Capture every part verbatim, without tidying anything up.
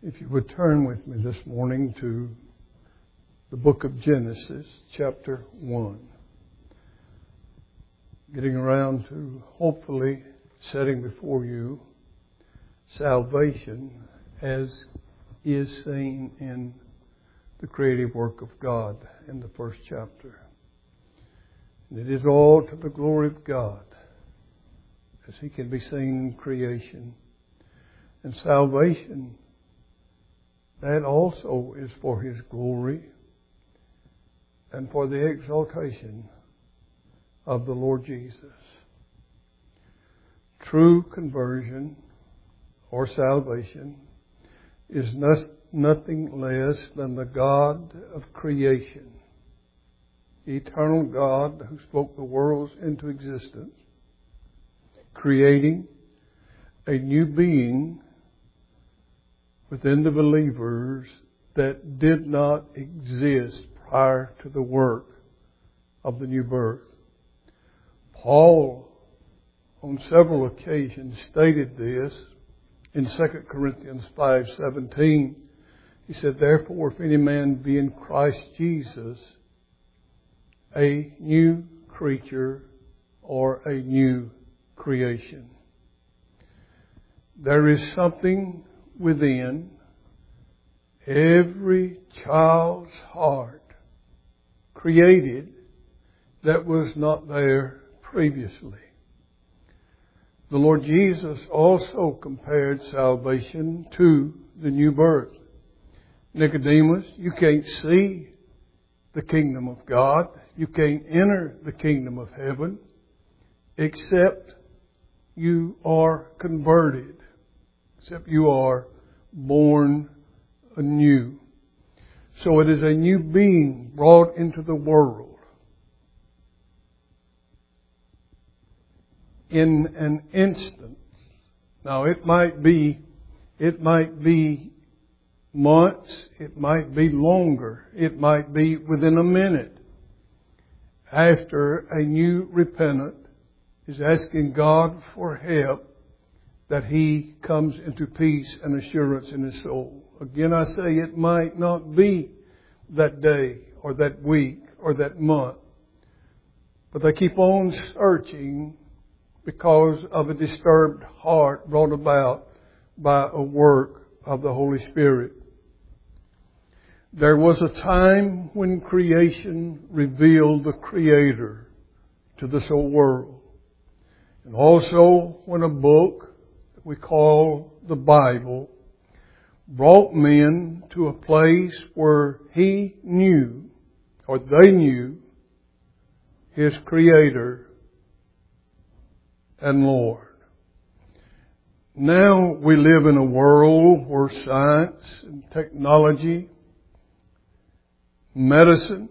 If you would turn with me this morning to the book of Genesis, chapter one. Getting around to hopefully setting before you salvation as is seen in the creative work of God in the first chapter. And it is all to the glory of God as He can be seen in creation. And salvation, that also is for His glory and for the exaltation of the Lord Jesus. True conversion or salvation is nothing less than the God of creation, the eternal God who spoke the worlds into existence, creating a new being within the believers that did not exist prior to the work of the new birth. Paul, on several occasions, stated this in Second Corinthians five seventeen. He said, "Therefore, if any man be in Christ Jesus, a new creature or a new creation." There is something within every child's heart created that was not there previously. The Lord Jesus also compared salvation to the new birth. Nicodemus, you can't see the kingdom of God. You can't enter the kingdom of heaven except you are converted, except you are born anew. So it is a new being brought into the world in an instant. Now it might be, it might be months, it might be longer, it might be within a minute after a new repentant is asking God for help, that he comes into peace and assurance in his soul. Again, I say it might not be that day or that week or that month, but they keep on searching because of a disturbed heart brought about by a work of the Holy Spirit. There was a time when creation revealed the Creator to this whole world. And also when a book that we call the Bible brought men to a place where He knew, or they knew, His Creator and Lord. Now we live in a world where science and technology, medicine,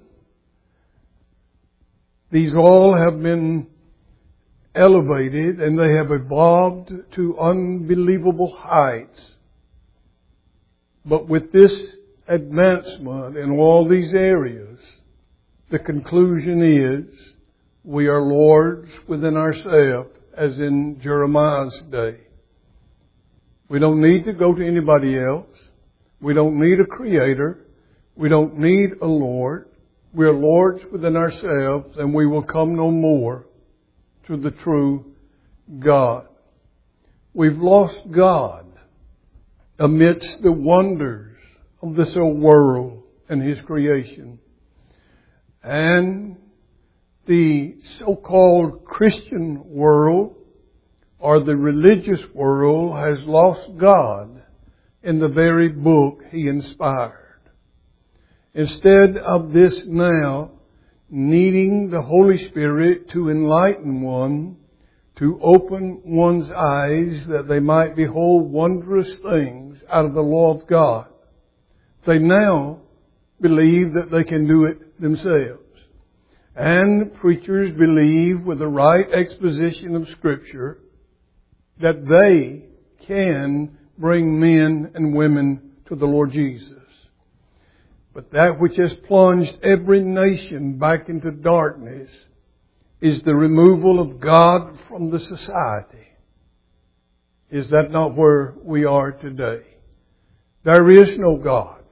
these all have been elevated and they have evolved to unbelievable heights. But with this advancement in all these areas, the conclusion is we are lords within ourselves, as in Jeremiah's day. We don't need to go to anybody else. We don't need a creator. We don't need a Lord. We are lords within ourselves, and we will come no more to the true God. We've lost God amidst the wonders of this old world and His creation. And the so-called Christian world or the religious world has lost God in the very book He inspired. Instead of this now needing the Holy Spirit to enlighten one, to open one's eyes that they might behold wondrous things out of the law of God, they now believe that they can do it themselves. And preachers believe with the right exposition of Scripture that they can bring men and women to the Lord Jesus. But that which has plunged every nation back into darkness is the removal of God from the society. Is that not where we are today? There is no God.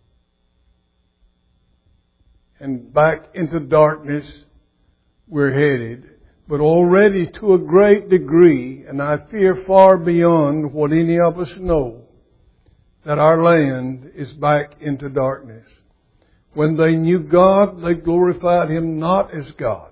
And back into darkness we're headed. But already to a great degree, and I fear far beyond what any of us know, that our land is back into darkness. When they knew God, they glorified Him not as God.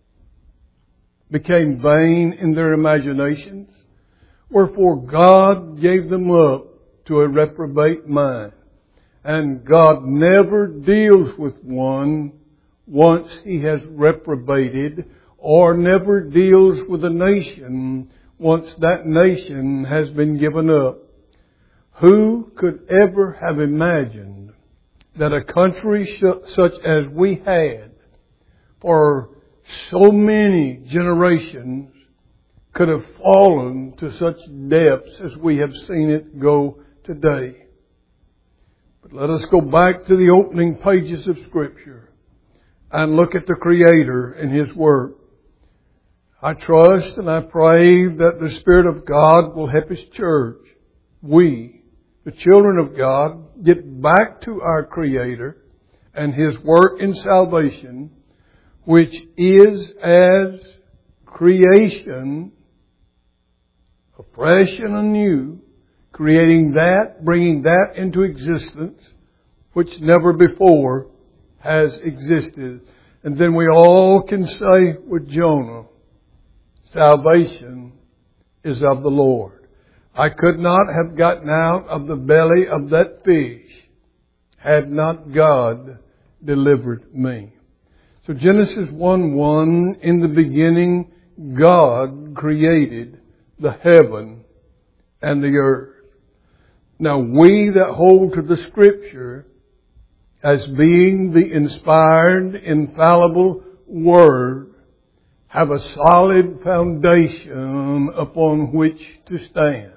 Became vain in their imaginations. Wherefore God gave them up to a reprobate mind. And God never deals with one once He has reprobated, or never deals with a nation once that nation has been given up. Who could ever have imagined that a country such as we had for so many generations could have fallen to such depths as we have seen it go today? But let us go back to the opening pages of Scripture and look at the Creator and His work. I trust and I pray that the Spirit of God will help His church, we, the children of God, get back to our Creator and His work in salvation, which is as creation, afresh and anew, creating that, bringing that into existence, which never before has existed. And then we all can say with Jonah, salvation is of the Lord. I could not have gotten out of the belly of that fish had not God delivered me. So Genesis one one, in the beginning God created the heaven and the earth. Now we that hold to the Scripture as being the inspired, infallible Word have a solid foundation upon which to stand.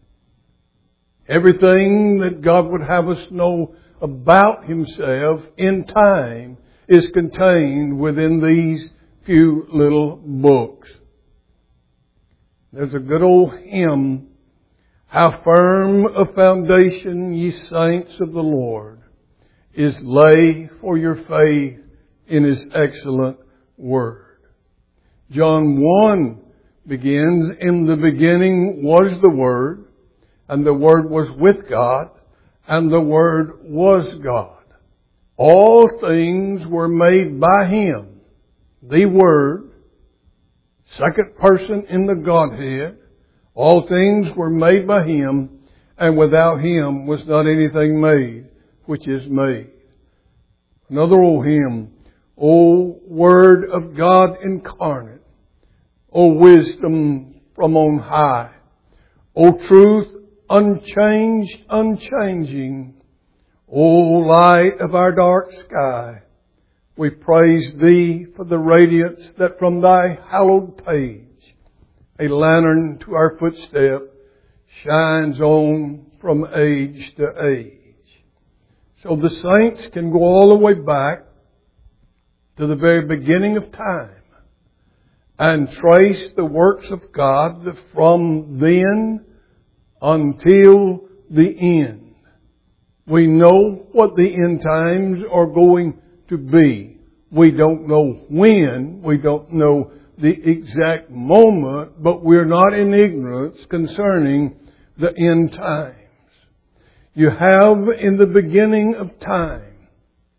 Everything that God would have us know about Himself in time is contained within these few little books. There's a good old hymn, how firm a foundation, ye saints of the Lord, is laid for your faith in His excellent Word. John one begins, in the beginning was the Word, and the Word was with God, and the Word was God. All things were made by Him, the Word, second person in the Godhead. All things were made by Him, and without Him was not anything made which is made. Another old hymn, O Word of God incarnate, O wisdom from on high, O truth unchanged, unchanging, O light of our dark sky, we praise Thee for the radiance that from Thy hallowed page, a lantern to our footstep, shines on from age to age. So the saints can go all the way back to the very beginning of time and trace the works of God from then until the end. We know what the end times are going to be. We don't know when, we don't know the exact moment, but we're not in ignorance concerning the end times. You have in the beginning of time,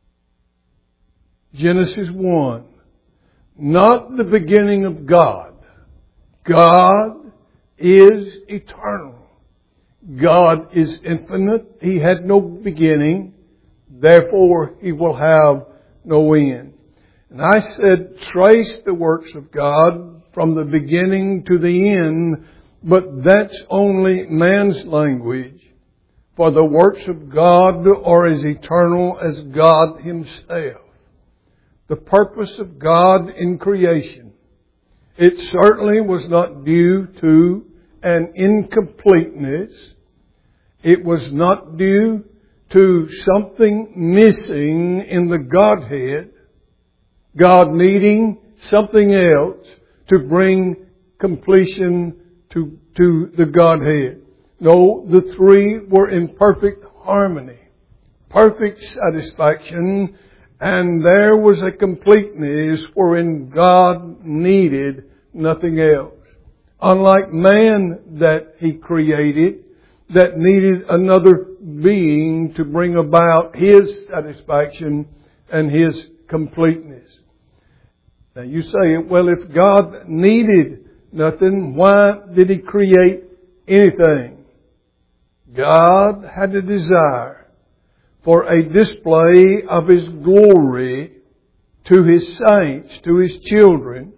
Genesis one, not the beginning of God. God is eternal. God is infinite. He had no beginning. Therefore, He will have no end. And I said, trace the works of God from the beginning to the end, but that's only man's language. For the works of God are as eternal as God Himself. The purpose of God in creation, it certainly was not due to an incompleteness. It was not due to something missing in the Godhead, God needing something else to bring completion to, to the Godhead. No, the three were in perfect harmony, perfect satisfaction, and there was a completeness wherein God needed nothing else. Unlike man that He created, that needed another being to bring about His satisfaction and His completeness. Now you say, well, if God needed nothing, why did He create anything? God had a desire for a display of His glory to His saints, to His children,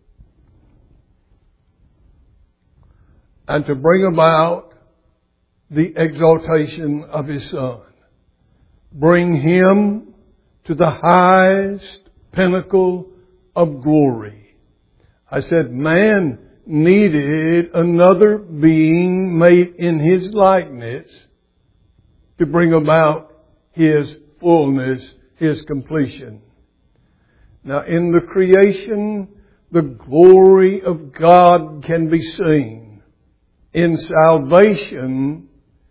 and to bring about the exaltation of His Son. Bring Him to the highest pinnacle of glory. I said man needed another being made in His likeness to bring about His fullness, His completion. Now in the creation, the glory of God can be seen. In salvation,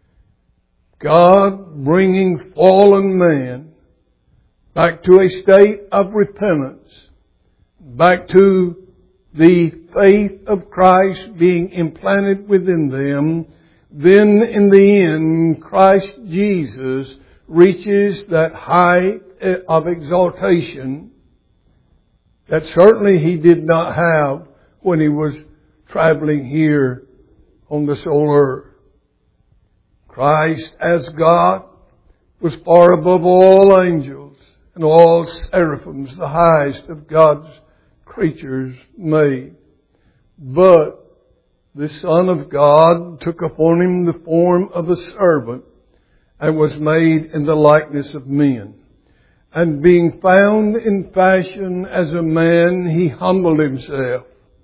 God bringing fallen man back to a state of repentance, back to the faith of Christ being implanted within them. Then in the end, Christ Jesus reaches that height of exaltation that certainly He did not have when He was traveling here on the soul earth. Christ as God was far above all angels and all seraphims, the highest of God's creatures made. But the Son of God took upon Him the form of a servant and was made in the likeness of men. And being found in fashion as a man, He humbled Himself.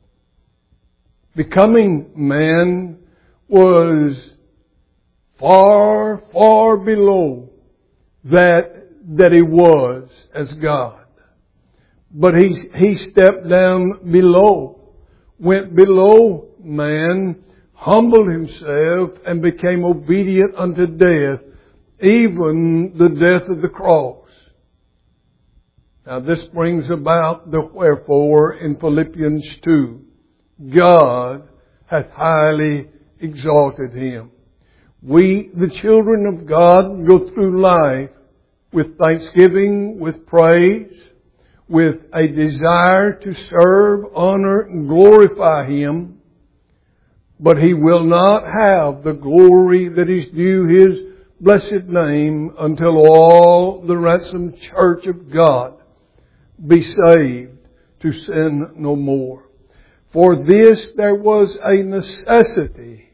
Becoming man was far, far below that, that He was as God. But he, he stepped down below, went below man, humbled Himself, and became obedient unto death, even the death of the cross. Now this brings about the wherefore in Philippians two. God hath highly exalted Him. We, the children of God, go through life with thanksgiving, with praise, with a desire to serve, honor, and glorify Him. But He will not have the glory that is due His blessed name until all the ransomed church of God be saved to sin no more. For this there was a necessity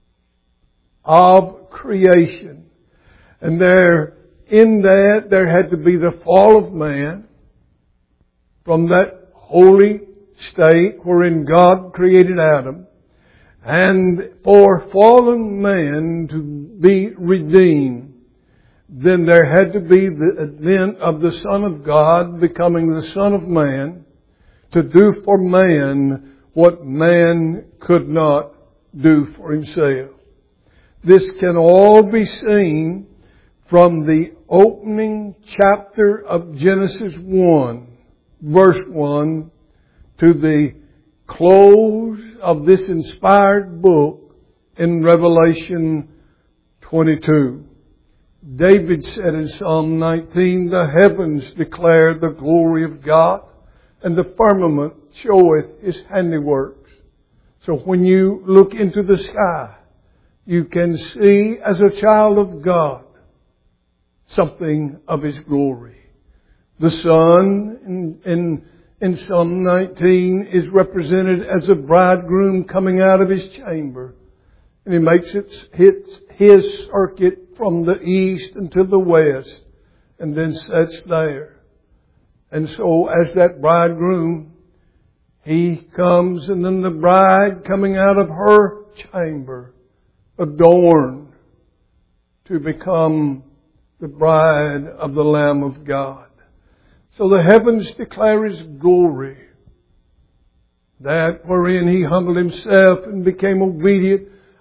of creation. And there, in that, there had to be the fall of man from that holy state wherein God created Adam. And for fallen man to be redeemed, then there had to be the advent of the Son of God becoming the Son of Man to do for man what man could not do for himself. This can all be seen from the opening chapter of Genesis one, verse one, to the close of this inspired book in Revelation twenty-two. David said in Psalm nineteen, the heavens declare the glory of God, and the firmament showeth His handiworks. So when you look into the sky, you can see as a child of God something of His glory. The sun in, in, in Psalm nineteen is represented as a bridegroom coming out of his chamber. And he makes its, his, his circuit from the east unto the west and then sits there. And so as that bridegroom, he comes, and then the bride coming out of her chamber, adorned to become the bride of the Lamb of God. So the heavens declare His glory, that wherein He humbled Himself and became obedient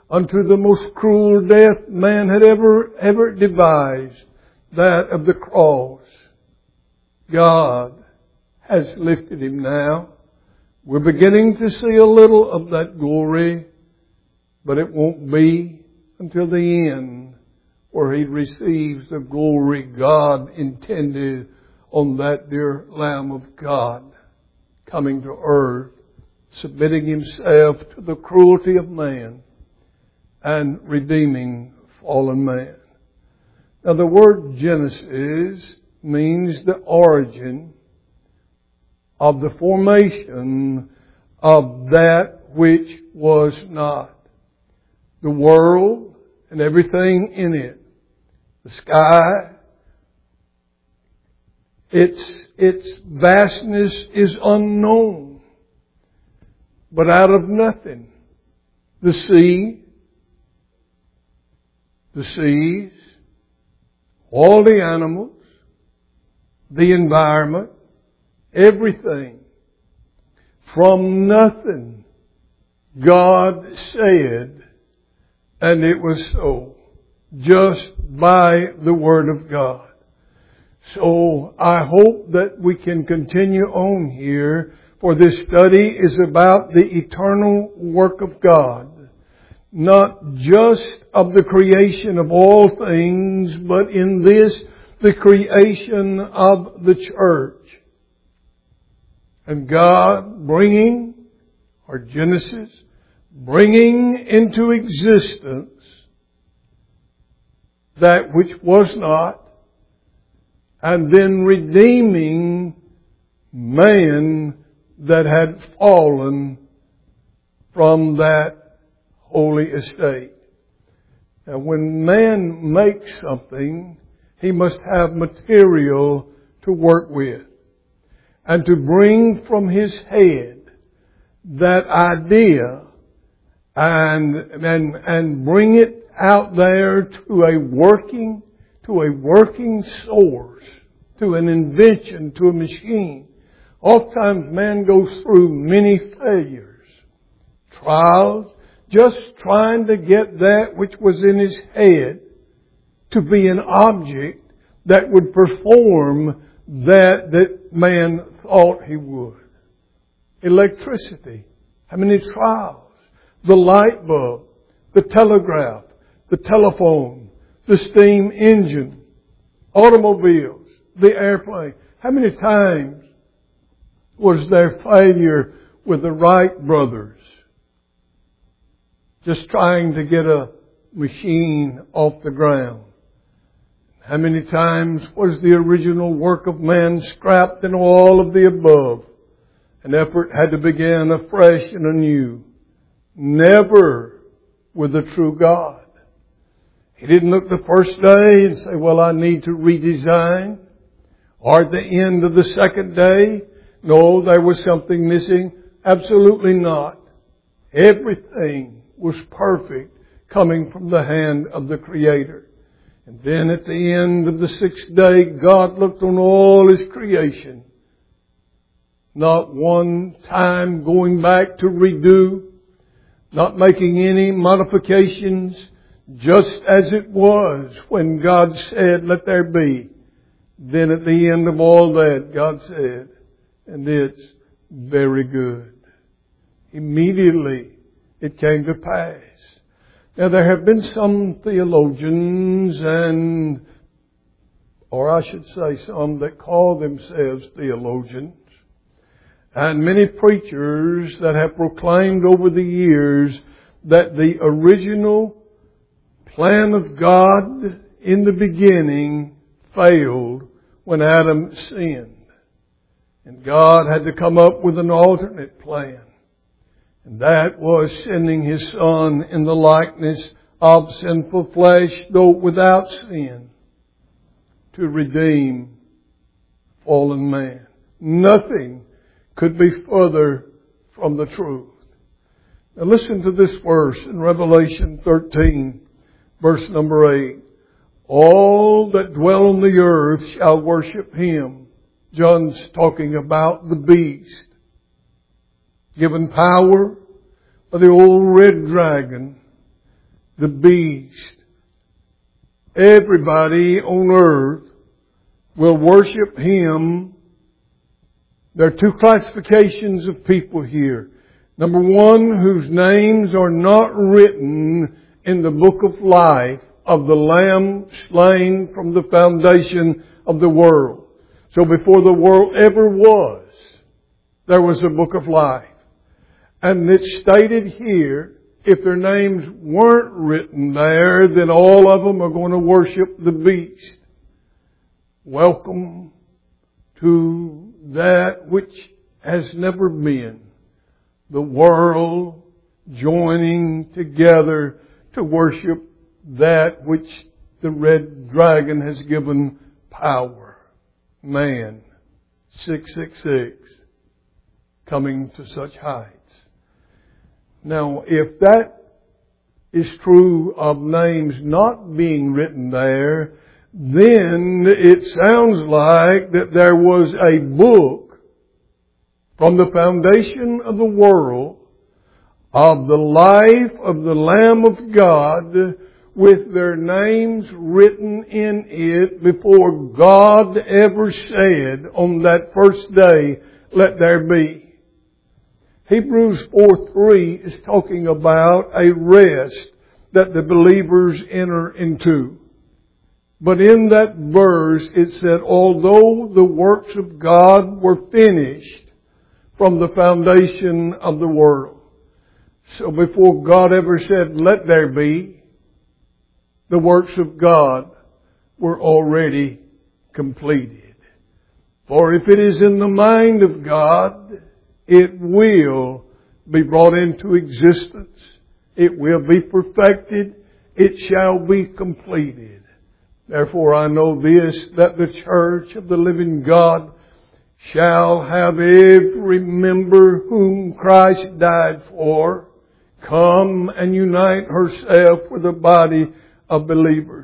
unto the most cruel death man had ever, ever devised, that of the cross. God has lifted him now. We're beginning to see a little of that glory, but it won't be until the end where he receives the glory God intended on that dear Lamb of God coming to earth, submitting himself to the cruelty of man and redeeming fallen man. Now the word Genesis means the origin of the formation of that which was not. The world and everything in it. The sky. Its, its vastness is unknown. But out of nothing, the sea, the seas, all the animals, the environment, everything. From nothing, God said, and it was so, just by the Word of God. So I hope that we can continue on here, for this study is about the eternal work of God. Not just of the creation of all things, but in this, the creation of the church. And God bringing, or Genesis, bringing into existence that which was not, and then redeeming man that had fallen from that holy estate. Now when man makes something, he must have material to work with. And to bring from his head that idea and, and, and bring it out there to a working, to a working source, to an invention, to a machine. Oftentimes man goes through many failures, trials, just trying to get that which was in his head to be an object that would perform that that man thought he would. Electricity. How many trials? The light bulb, the telegraph, the telephone, the steam engine, automobiles, the airplane. How many times was there failure with the Wright brothers? Just trying to get a machine off the ground. How many times was the original work of man scrapped and all of the above? An effort had to begin afresh and anew. Never with the true God. He didn't look the first day and say, well, I need to redesign. Or at the end of the second day, no, there was something missing. Absolutely not. Everything was perfect coming from the hand of the Creator. And then at the end of the sixth day, God looked on all His creation. Not one time going back to redo. Not making any modifications. Just as it was when God said, let there be. Then at the end of all that, God said, and it's very good. Immediately it came to pass. Now there have been some theologians and, or I should say some that call themselves theologians, and many preachers that have proclaimed over the years that the original plan of God in the beginning failed when Adam sinned. And God had to come up with an alternate plan. And that was sending His Son in the likeness of sinful flesh, though without sin, to redeem fallen man. Nothing could be further from the truth. Now listen to this verse in Revelation thirteen, verse number eight. All that dwell on the earth shall worship Him. John's talking about the beast. Given power by the old red dragon the beast. Everybody on earth will worship Him. There are two classifications of people here. Number one, whose names are not written in the book of life of the Lamb slain from the foundation of the world. So before the world ever was, there was a book of life. And it's stated here, if their names weren't written there, then all of them are going to worship the beast. Welcome to that which has never been. The world joining together to worship that which the red dragon has given power. Man, six six six, coming to such heights. Now, if that is true of names not being written there, then it sounds like that there was a book from the foundation of the world of the life of the Lamb of God with their names written in it before God ever said on that first day, let there be. Hebrews four three is talking about a rest that the believers enter into. But in that verse it said, although the works of God were finished from the foundation of the world. So before God ever said, let there be, the works of God were already completed. For if it is in the mind of God, it will be brought into existence. It will be perfected. It shall be completed. Therefore I know this, that the church of the living God shall have every member whom Christ died for come and unite herself with the body of believers.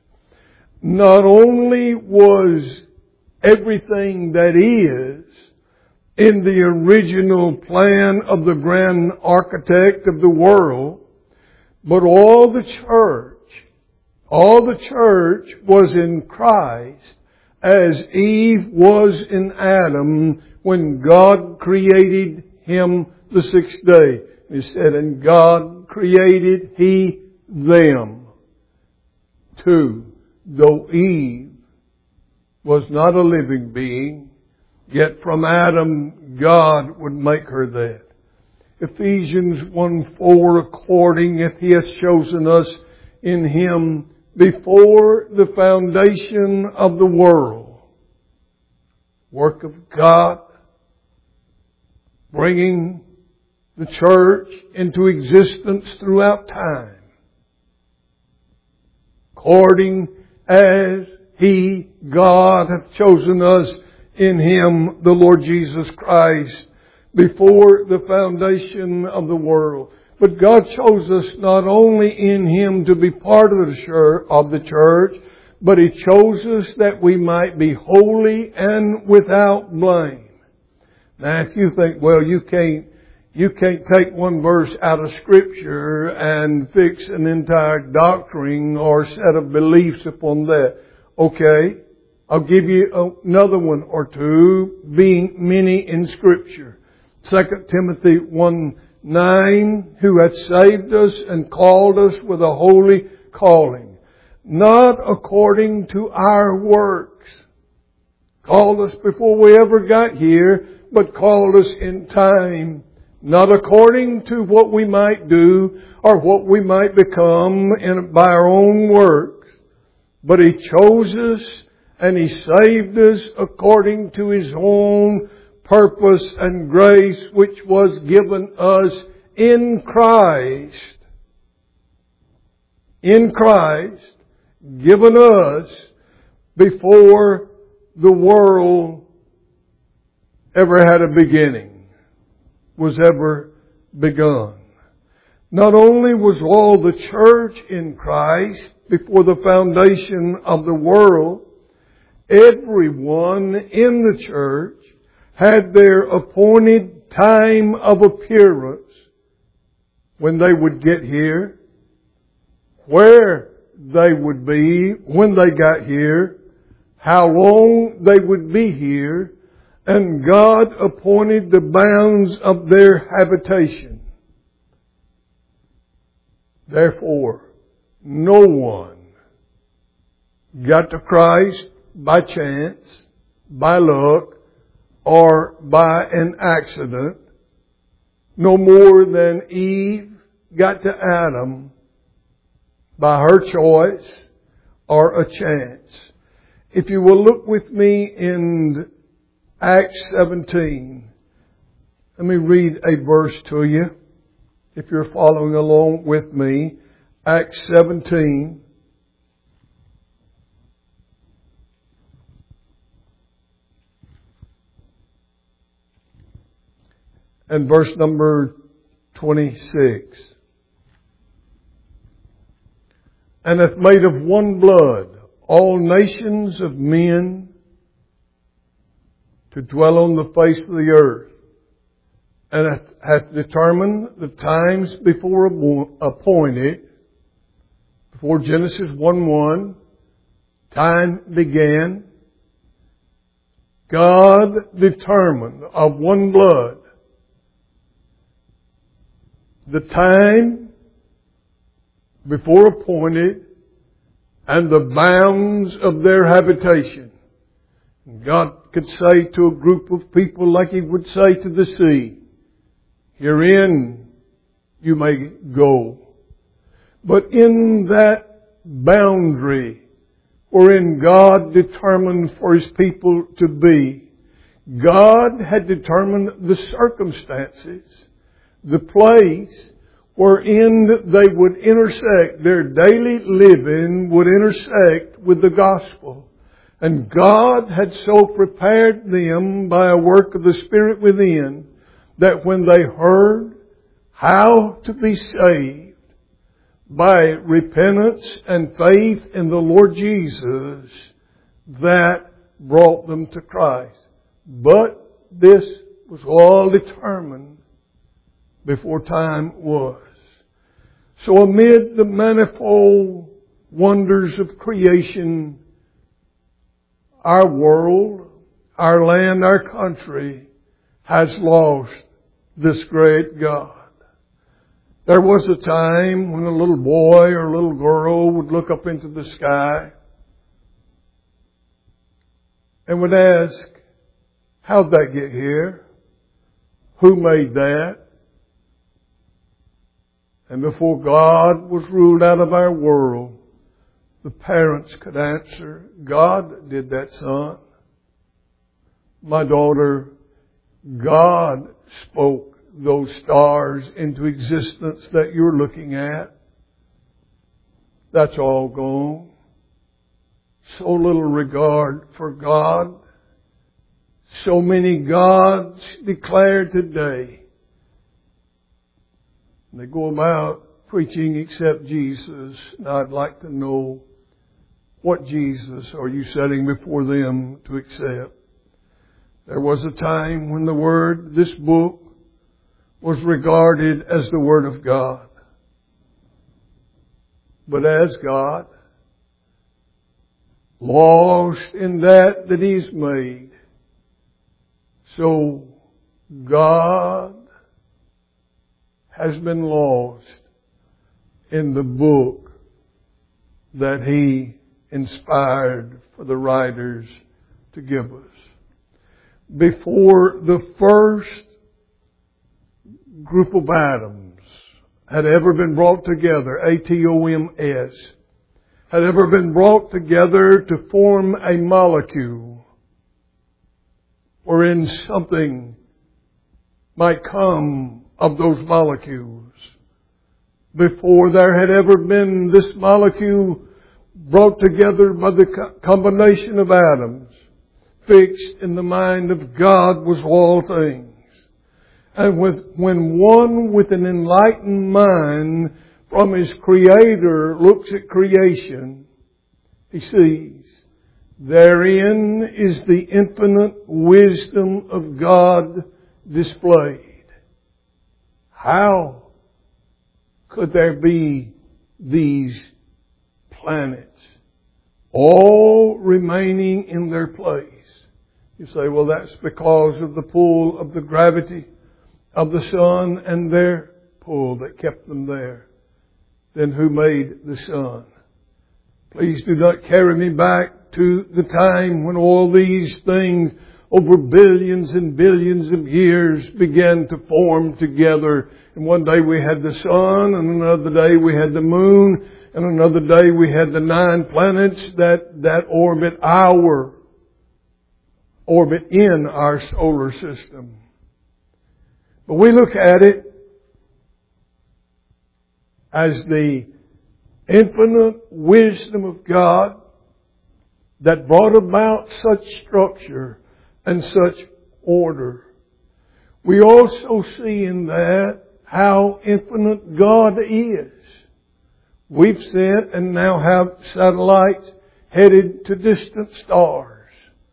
Not only was everything that is in the original plan of the grand architect of the world, but all the church, all the church was in Christ as Eve was in Adam when God created him the sixth day. He said, and God created He them. Two, though Eve was not a living being, yet from Adam God would make her that. Ephesians one four, according as He has chosen us in Him before the foundation of the world. Work of God, bringing the church into existence throughout time. According as He, God, hath chosen us in Him, the Lord Jesus Christ, before the foundation of the world. But God chose us not only in Him to be part of the church, of the church, but He chose us that we might be holy and without blame. Now, if you think, well, you can't, you can't take one verse out of Scripture and fix an entire doctrine or set of beliefs upon that. Okay, I'll give you another one or two, being many in Scripture. Second Timothy one nine, who hath saved us and called us with a holy calling, not according to our works. Called us before we ever got here, but called us in time, not according to what we might do or what we might become in, by our own works, but He chose us and He saved us according to His own purpose and grace, which was given us in Christ. In Christ, given us before the world ever had a beginning, was ever begun. Not only was all the church in Christ before the foundation of the world, everyone in the church had their appointed time of appearance when they would get here. where they would be when they got here, how long they would be here, and God appointed the bounds of their habitation. Therefore, no one got to Christ by chance, by luck, or by an accident, no more than Eve got to Adam by her choice or a chance. If you will look with me in Acts seventeen, let me read a verse to you. If you're following along with me, Acts seventeen. And verse number twenty-six. And hath made of one blood all nations of men to dwell on the face of the earth, and hath, hath determined the times before appointed, before Genesis one one, time began. God determined of one blood the time before appointed and the bounds of their habitation. God could say to a group of people like He would say to the sea, herein you may go. But in that boundary wherein God determined for His people to be, God had determined the circumstances, the place wherein they would intersect, their daily living would intersect with the gospel. And God had so prepared them by a work of the Spirit within that when they heard how to be saved by repentance and faith in the Lord Jesus, that brought them to Christ. But this was all determined before time was. So amid the manifold wonders of creation, our world, our land, our country has lost this great God. There was a time when a little boy or a little girl would look up into the sky and would ask, how'd that get here? Who made that? And before God was ruled out of our world, the parents could answer, God did that, son. My daughter, God spoke those stars into existence that you're looking at. That's all gone. So little regard for God. So many gods declared today. They go about preaching except Jesus. And I'd like to know, what Jesus are you setting before them to accept? There was a time when the Word, this book, was regarded as the Word of God. But as God, lost in that that He's made, so God has been lost in the book that He inspired for the writers to give us. Before the first group of atoms had ever been brought together, A T O M S, had ever been brought together to form a molecule wherein something might come of those molecules. Before there had ever been this molecule brought together by the combination of atoms, fixed in the mind of God was all things. And with, when one with an enlightened mind from his Creator looks at creation, he sees therein is the infinite wisdom of God displayed. How could there be these planets, all remaining in their place. You say, well, that's because of the pull of the gravity of the sun and their pull that kept them there. Then who made the sun? Please do not carry me back to the time when all these things over billions and billions of years began to form together. And one day we had the sun, and another day we had the moon, and another day we had the nine planets that, that orbit our, orbit in our solar system. But we look at it as the infinite wisdom of God that brought about such structure and such order. We also see in that how infinite God is. We've sent and now have satellites headed to distant stars,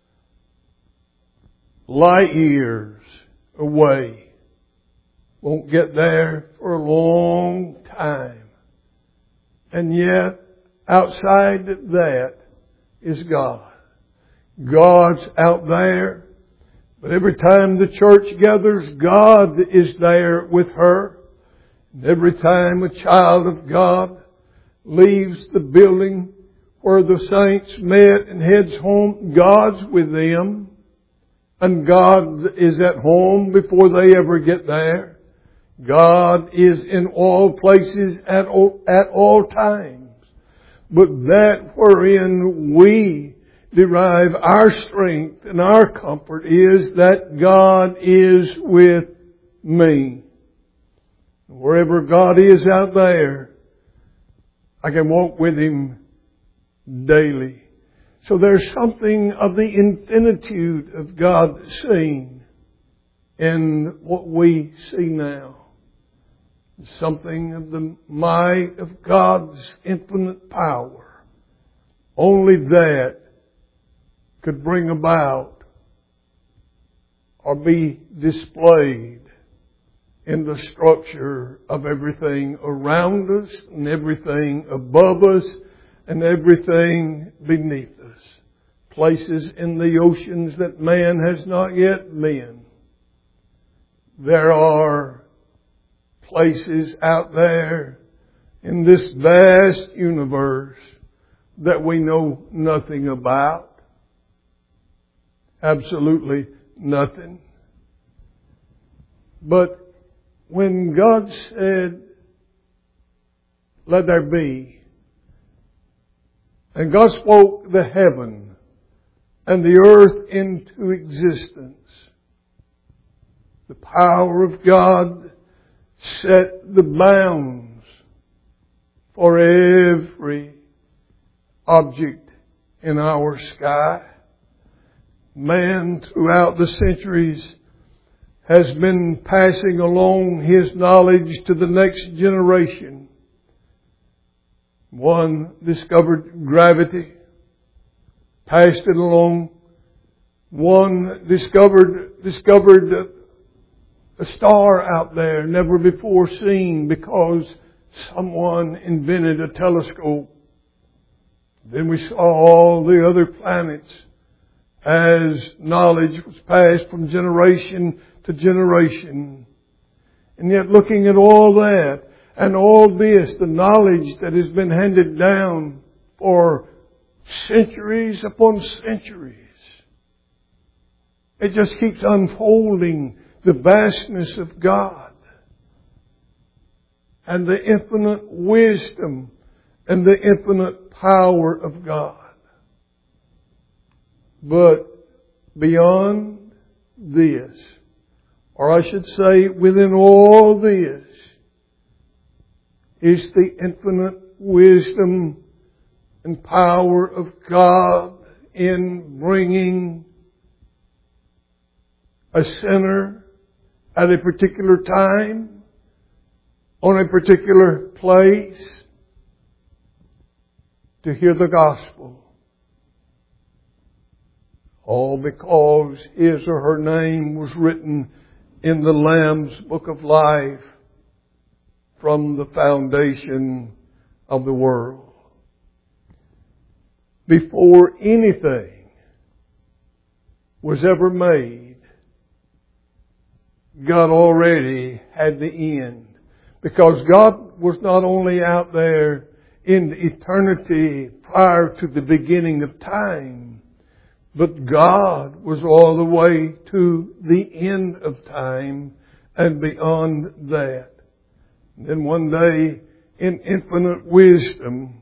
light years away. Won't get there for a long time. And yet, outside that is God. God's out there. But every time the church gathers, God is there with her. And every time a child of God leaves the building where the saints met and heads home, God's with them. And God is at home before they ever get there. God is in all places at all, at all times. But that wherein we derive our strength and our comfort is that God is with me. Wherever God is out there, I can walk with Him daily. So there's something of the infinitude of God seen in what we see now. Something of the might of God's infinite power. Only that could bring about or be displayed in the structure of everything around us and everything above us and everything beneath us. Places in the oceans that man has not yet been. There are places out there in this vast universe that we know nothing about. Absolutely nothing. But when God said, let there be, and God spoke the heaven and the earth into existence, the power of God set the bounds for every object in our sky. Man throughout the centuries has been passing along his knowledge to the next generation. One discovered gravity, passed it along. One discovered discovered a star out there never before seen because someone invented a telescope. Then we saw all the other planets as knowledge was passed from generation to generation. And yet looking at all that and all this, the knowledge that has been handed down for centuries upon centuries, it just keeps unfolding the vastness of God and the infinite wisdom and the infinite power of God. But beyond this, or I should say within all this, is the infinite wisdom and power of God in bringing a sinner at a particular time, on a particular place, to hear the gospel. All because his or her name was written in the Lamb's Book of Life from the foundation of the world. before anything was ever made, God already had the end. Because God was not only out there in eternity prior to the beginning of time, but God was all the way to the end of time and beyond that. And then one day, in infinite wisdom,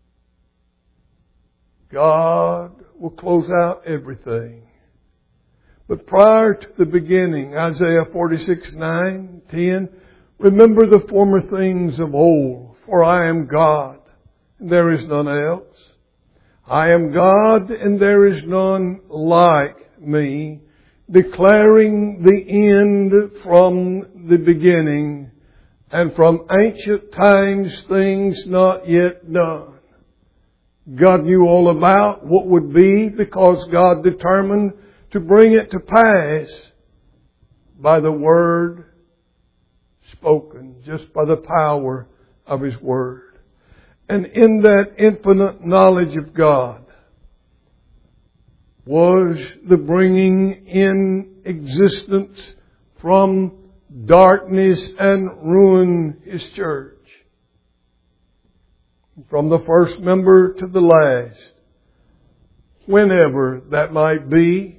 God will close out everything. But prior to the beginning, Isaiah forty-six, nine, ten, remember the former things of old, for I am God, and there is none else. I am God, and there is none like me, declaring the end from the beginning, and from ancient times things not yet done. God knew all about what would be because God determined to bring it to pass by the Word spoken, just by the power of His Word. And in that infinite knowledge of God was the bringing in existence from darkness and ruin His church. From the first member to the last, whenever that might be,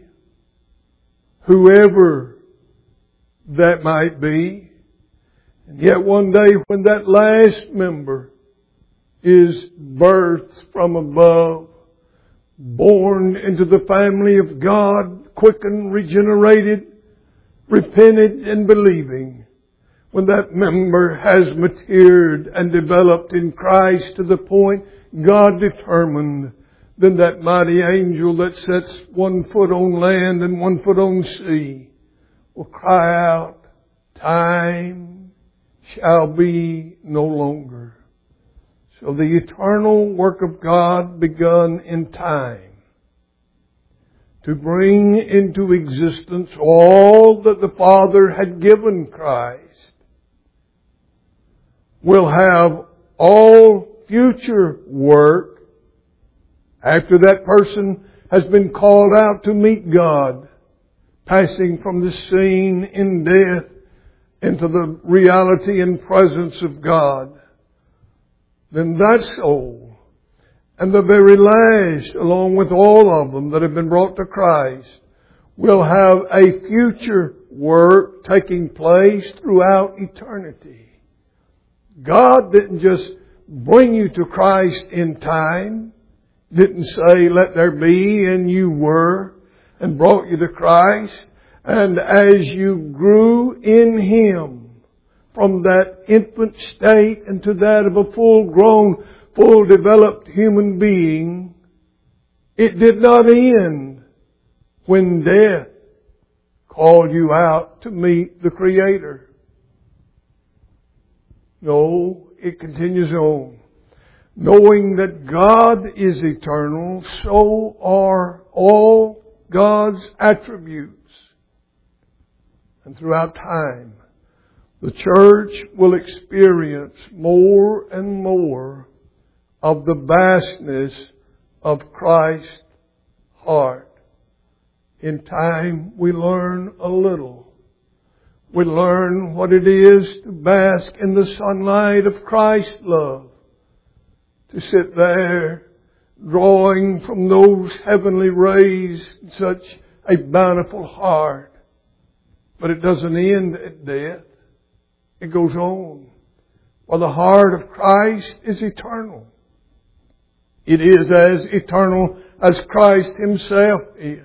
whoever that might be, and yet one day when that last member is birthed from above, born into the family of God, quickened, regenerated, repented and believing, when that member has matured and developed in Christ to the point God determined, then that mighty angel that sets one foot on land and one foot on sea will cry out, time shall be no longer. So the eternal work of God begun in time to bring into existence all that the Father had given Christ will have all future work after that person has been called out to meet God, passing from the scene in death into the reality and presence of God. Then that soul, and the very last, along with all of them that have been brought to Christ, will have a future work taking place throughout eternity. God didn't just bring you to Christ in time, didn't say, let there be, and you were, and brought you to Christ. And as you grew in Him from that infant state into that of a full-grown, full-developed human being, it did not end when death called you out to meet the Creator. No, it continues on. Knowing that God is eternal, so are all God's attributes. And throughout time, the church will experience more and more of the vastness of Christ's heart. In time, we learn a little. We learn what it is to bask in the sunlight of Christ's love. To sit there drawing from those heavenly rays such a bountiful heart. But it doesn't end at death. It goes on. For the heart of Christ is eternal. It is as eternal as Christ Himself is.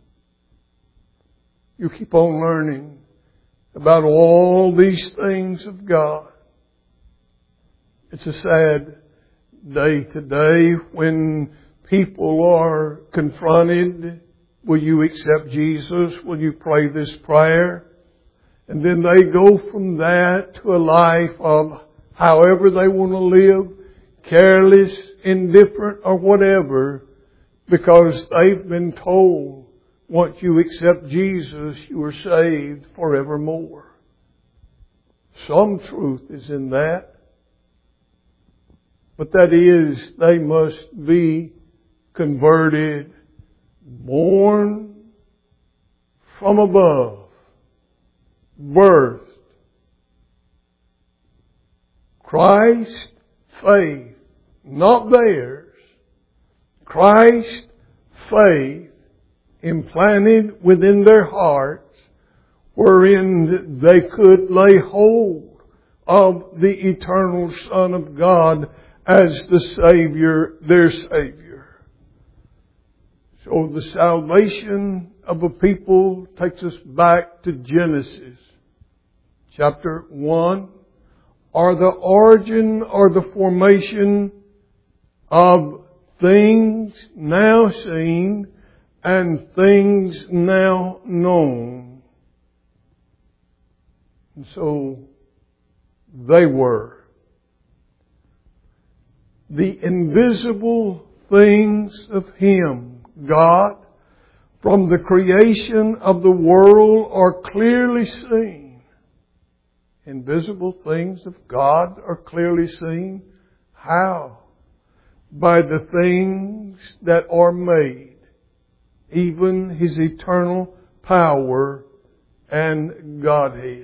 You keep on learning about all these things of God. It's a sad day today when people are confronted. Will you accept Jesus? Will you pray this prayer? And then they go from that to a life of however they want to live, careless, indifferent, or whatever, because they've been told, once you accept Jesus, you are saved forevermore. Some truth is in that. But that is, they must be converted, born from above, birthed. Christ faith, not theirs. Christ faith implanted within their hearts, wherein they could lay hold of the eternal Son of God as the Savior, their Savior. So the salvation of a people takes us back to Genesis chapter one, or the origin or the formation of things now seen and things now known. And so they were the invisible things of Him, God, from the creation of the world are clearly seen. Invisible things of God are clearly seen. How? By the things that are made, even His eternal power and Godhead.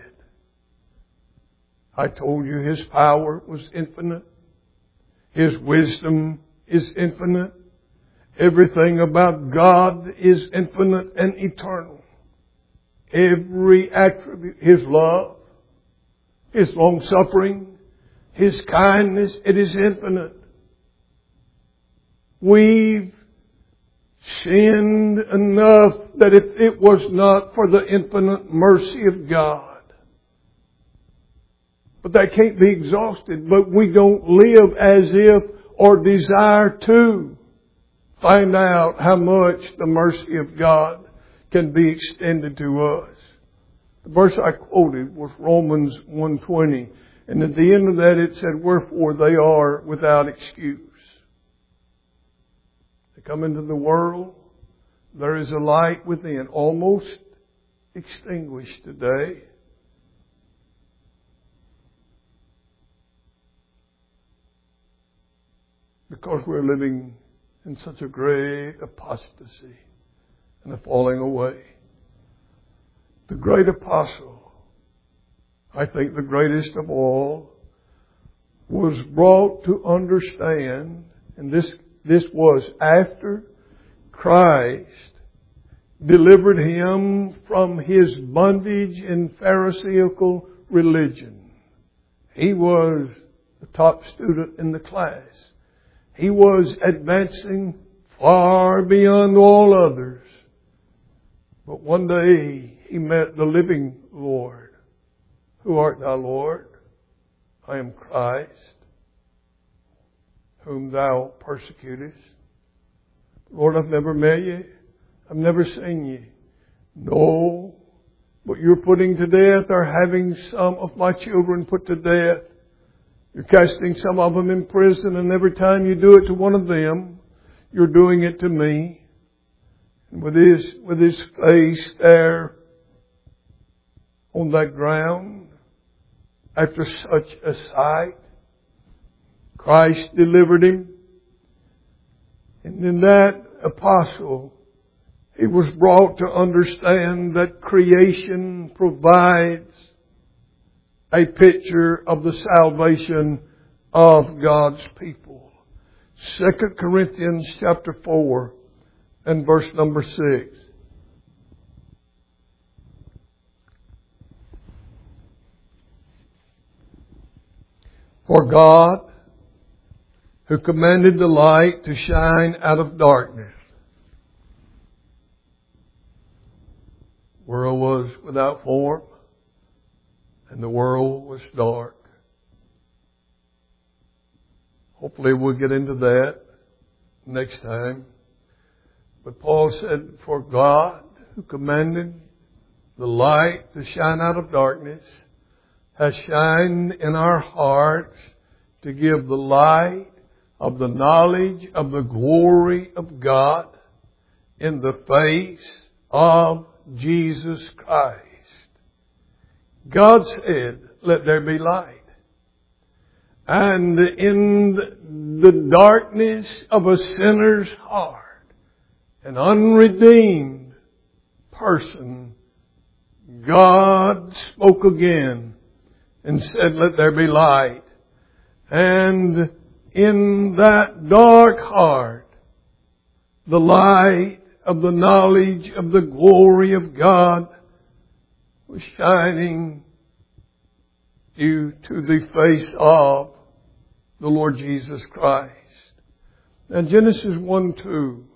I told you His power was infinite. His wisdom is infinite. Everything about God is infinite and eternal. Every attribute, His love, His long-suffering, His kindness, it is infinite. We've sinned enough that if it was not for the infinite mercy of God, but that can't be exhausted, but we don't live as if or desire to find out how much the mercy of God can be extended to us. The verse I quoted was Romans one twenty. And at the end of that it said, wherefore they are without excuse. They come into the world. There is a light within, almost extinguished today. Because we're living in such a great apostasy and a falling away. The great apostle, I think the greatest of all, was brought to understand, and this, this was after Christ delivered him from his bondage in Pharisaical religion. He was the top student in the class. He was advancing far beyond all others. But one day he met the living Lord. Who art thou, Lord? I am Christ, whom thou persecutest. Lord, I've never met you. I've never seen you. No, but you're putting to death or having some of my children put to death. You're casting some of them in prison, and every time you do it to one of them, you're doing it to me. And with his, with his face there on that ground, after such a sight, Christ delivered him. And in that apostle, he was brought to understand that creation provides a picture of the salvation of God's people. Second Corinthians chapter four and verse number six. For God, who commanded the light to shine out of darkness, the world was without form, and the world was dark. Hopefully we'll get into that next time. But Paul said, for God, who commanded the light to shine out of darkness, has shined in our hearts to give the light of the knowledge of the glory of God in the face of Jesus Christ. God said, let there be light. And in the darkness of a sinner's heart, an unredeemed person, God spoke again and said, let there be light. And in that dark heart, the light of the knowledge of the glory of God was shining due to the face of the Lord Jesus Christ. Now Genesis one two,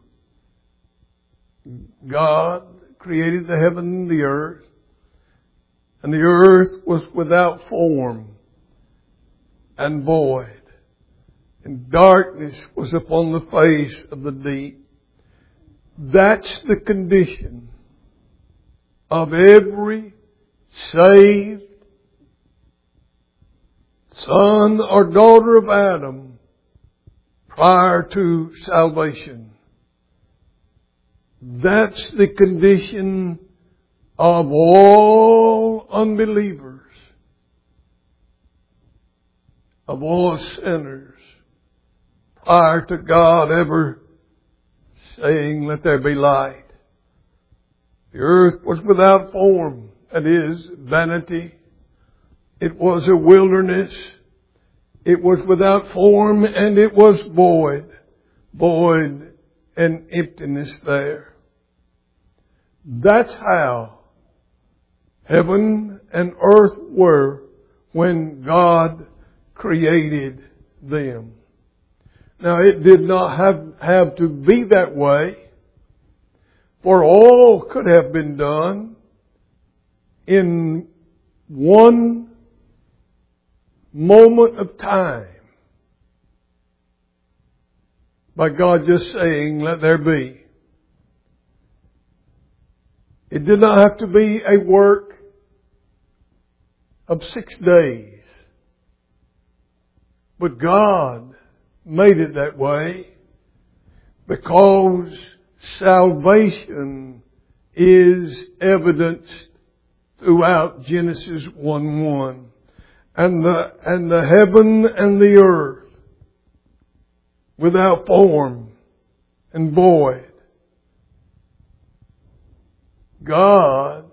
God created the heaven and the earth, and the earth was without form and void, and darkness was upon the face of the deep. That's the condition of every saved son or daughter of Adam prior to salvation. That's the condition of all unbelievers, of all sinners, prior to God ever saying, let there be light. The earth was without form, that is, vanity. It was a wilderness. It was without form and it was void. Void and emptiness there. That's how heaven and earth were when God created them. Now it did not have, have to be that way, for all could have been done in one moment of time by God just saying, let there be. It did not have to be a work of six days. But God made it that way because salvation is evidenced throughout Genesis one one. And the, and the heaven and the earth without form and void. God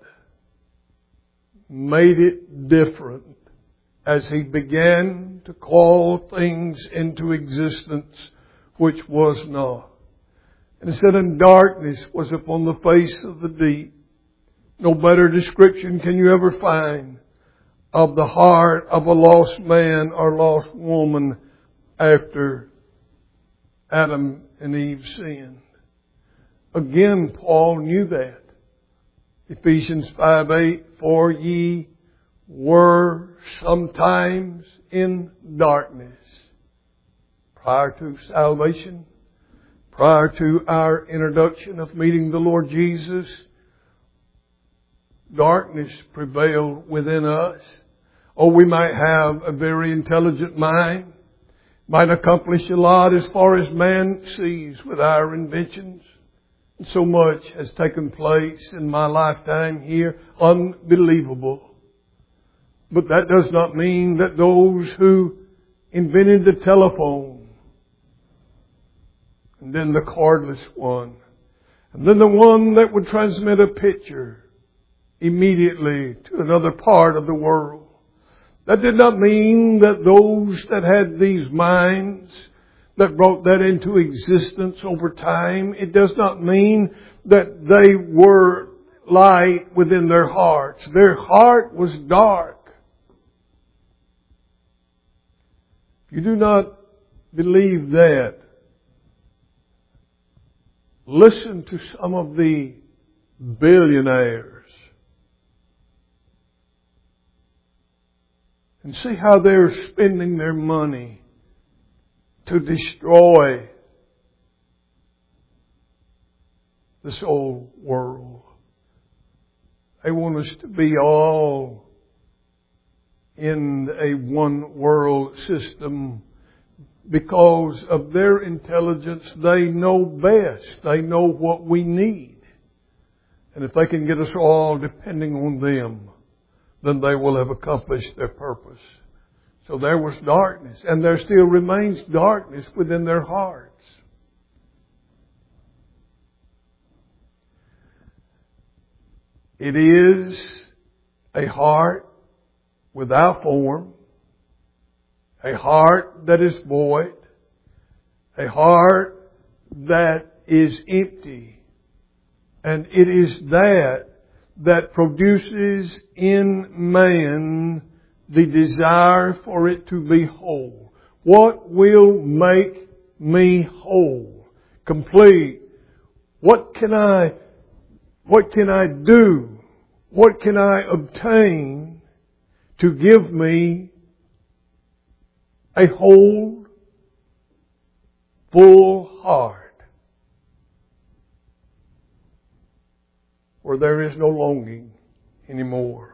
made it different as He began to call things into existence which was not. And it said, and darkness was upon the face of the deep. No better description can you ever find of the heart of a lost man or lost woman after Adam and Eve sinned. Again, Paul knew that. Ephesians five eight, for ye were sometimes in darkness. Prior to salvation, prior to our introduction of meeting the Lord Jesus, darkness prevailed within us. Oh, we might have a very intelligent mind, might accomplish a lot as far as man sees with our inventions. And so much has taken place in my lifetime here, unbelievable. But that does not mean that those who invented the telephone, and then the cordless one, and then the one that would transmit a picture immediately to another part of the world, that did not mean that those that had these minds that brought that into existence over time, it does not mean that they were light within their hearts. Their heart was dark. If you do not believe that, listen to some of the billionaires and see how they're spending their money to destroy this old world. They want us to be all in a one world system because of their intelligence. They know best. They know what we need. And if they can get us all depending on them, then they will have accomplished their purpose. So there was darkness, and there still remains darkness within their hearts. It is a heart without form, a heart that is void, a heart that is empty. And it is that that produces in man the desire for it to be whole. What will make me whole, complete? What can I, what can I do? What can I obtain to give me a whole, full heart where there is no longing anymore?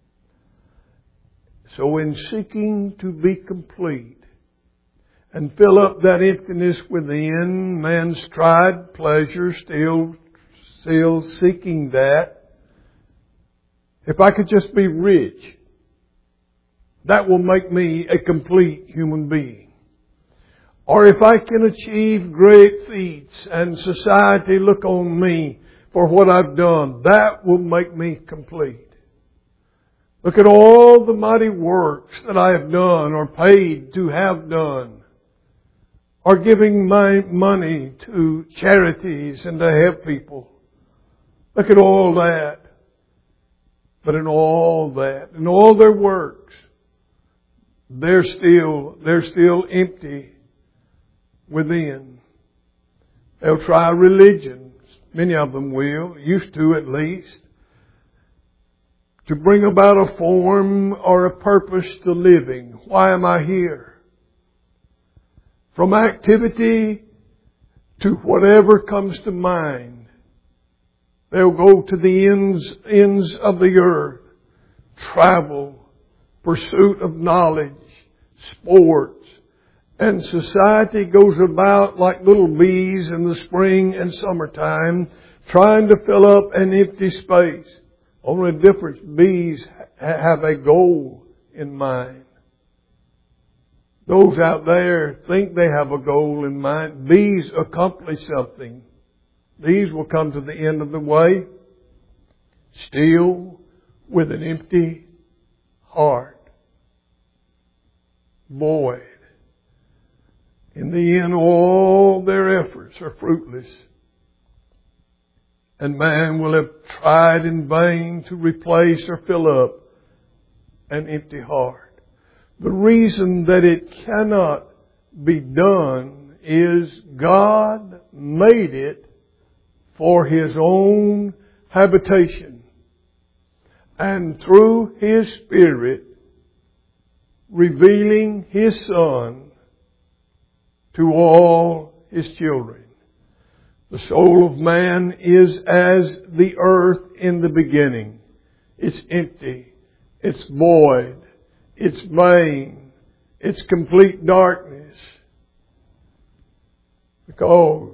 So in seeking to be complete and fill up that emptiness within, man's tried pleasure, still, still seeking that. If I could just be rich, that will make me a complete human being. Or if I can achieve great feats and society look on me for what I've done, that will make me complete. Look at all the mighty works that I have done or paid to have done, or giving my money to charities and to help people. Look at all that. But in all that, in all their works, they're still, they're still empty within. They'll try religions. Many of them will, used to at least, to bring about a form or a purpose to living. Why am I here? From activity to whatever comes to mind. They'll go to the ends, ends of the earth, travel, pursuit of knowledge, sports, and society goes about like little bees in the spring and summertime, trying to fill up an empty space. Only difference, bees have a goal in mind. Those out there think they have a goal in mind. Bees accomplish something. These will come to the end of the way, still with an empty heart, void. In the end, all their efforts are fruitless. And man will have tried in vain to replace or fill up an empty heart. The reason that it cannot be done is God made it for His own habitation. And through His Spirit, revealing His Son to all His children. The soul of man is as the earth in the beginning. It's empty. It's void. It's vain. It's complete darkness. Because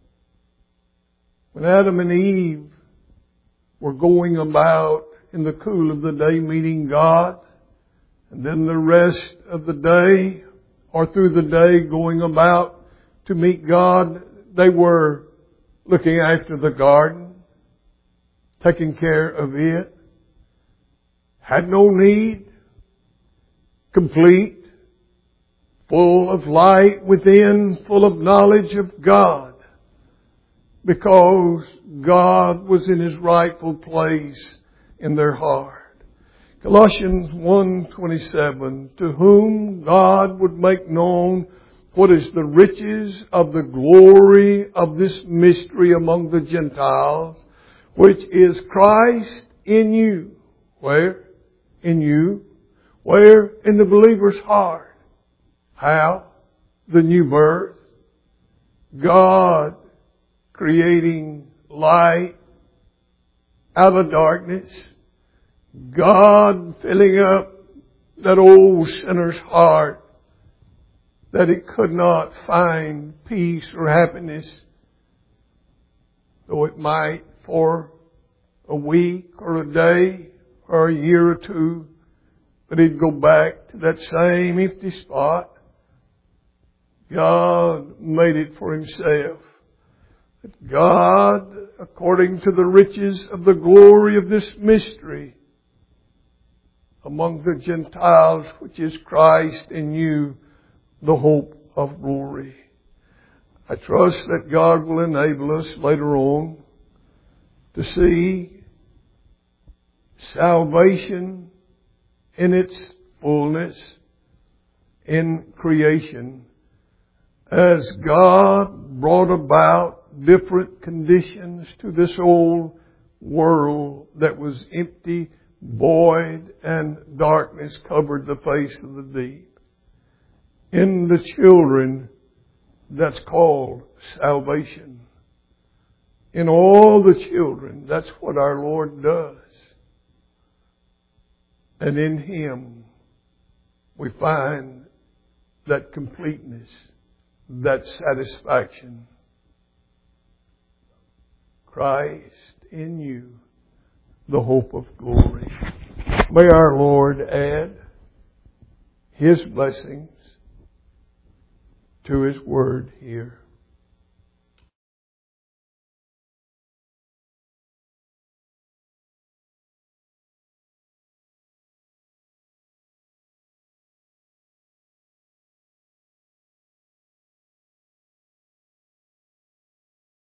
when Adam and Eve were going about in the cool of the day meeting God, and then the rest of the day or through the day going about to meet God, they were looking after the garden, taking care of it, had no need, complete, full of light within, full of knowledge of God, because God was in His rightful place in their heart. Colossians one twenty-seven, to whom God would make known what is the riches of the glory of this mystery among the Gentiles, which is Christ in you. Where? In you. Where? In the believer's heart. How? The new birth. God creating light out of darkness. God filling up that old sinner's heart that it could not find peace or happiness, though it might for a week or a day or a year or two, but it'd go back to that same empty spot. God made it for Himself. that God, according to the riches of the glory of this mystery, among the Gentiles, which is Christ in you, the hope of glory. I trust that God will enable us later on to see salvation in its fullness in creation as God brought about different conditions to this old world that was empty, void, and darkness covered the face of the deep. In the children, that's called salvation. In all the children, that's what our Lord does. And in Him, we find that completeness, that satisfaction. Christ in you, the hope of glory. May our Lord add His blessings to His word here.